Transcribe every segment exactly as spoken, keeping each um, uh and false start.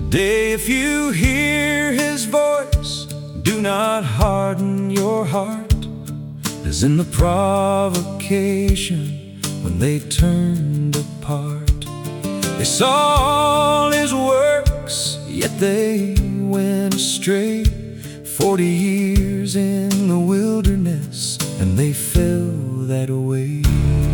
Today, if you hear His voice, do not harden your heart, as in the provocation when they turned apart. They saw all His works, yet they went astray. Forty years in the wilderness, and they fell that way.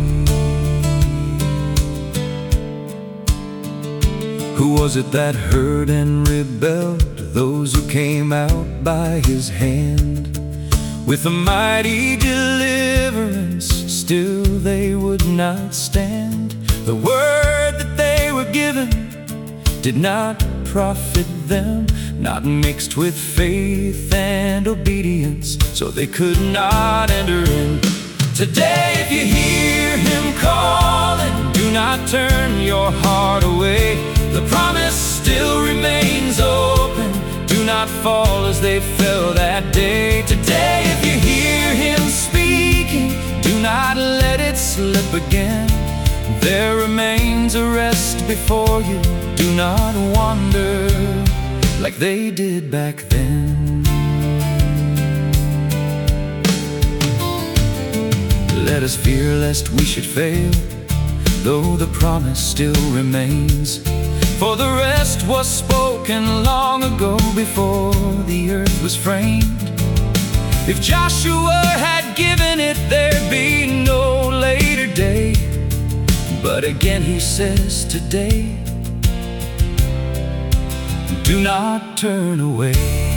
Who was it that heard and rebelled? Those who came out by His hand. With a mighty deliverance, still they would not stand. The word that they were given did not profit them, not mixed with faith and obedience, so they could not enter in. Today, if you hear Him calling, do not turn your heart away. The promise still remains open. Do not fall as they fell that day. Today, if you hear Him speaking, do not let it slip again. There remains a rest before you. Do not wander like they did back then. Let us fear lest we should fail, though the promise still remains. For the rest was spoken long ago, before the earth was framed. If Joshua had given it, there'd be no later day. But again He says today, do not turn away.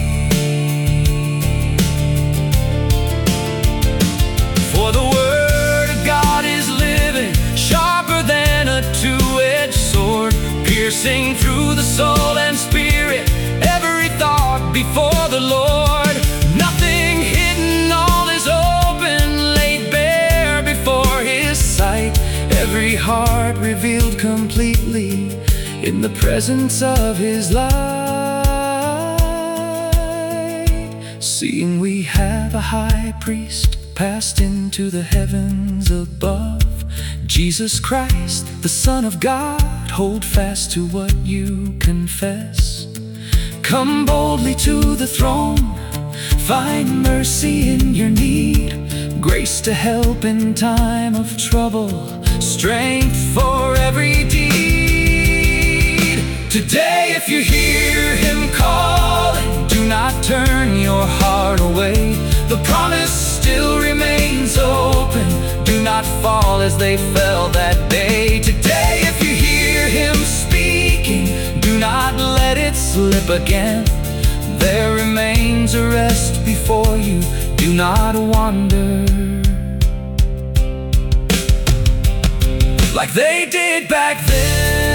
For the Word of God is living, sharper than a two-edged sword, piercing through the soul and spirit, every thought before the Lord. Nothing hidden, all is open, laid bare before His sight. Every heart revealed completely in the presence of His light. Seeing we have a high priest passed into the heavens above, Jesus Christ, the Son of God, hold fast to what you confess. Come boldly to the throne, find mercy in your need, grace to help in time of trouble, strength for every deed. Today, if you hear Him calling, do not turn your heart away. The promise still remains open. Do not fall as they fell that day. Today, if you hear Him speaking, do not let it slip again. There remains a rest before you. Do not wander like they did back then.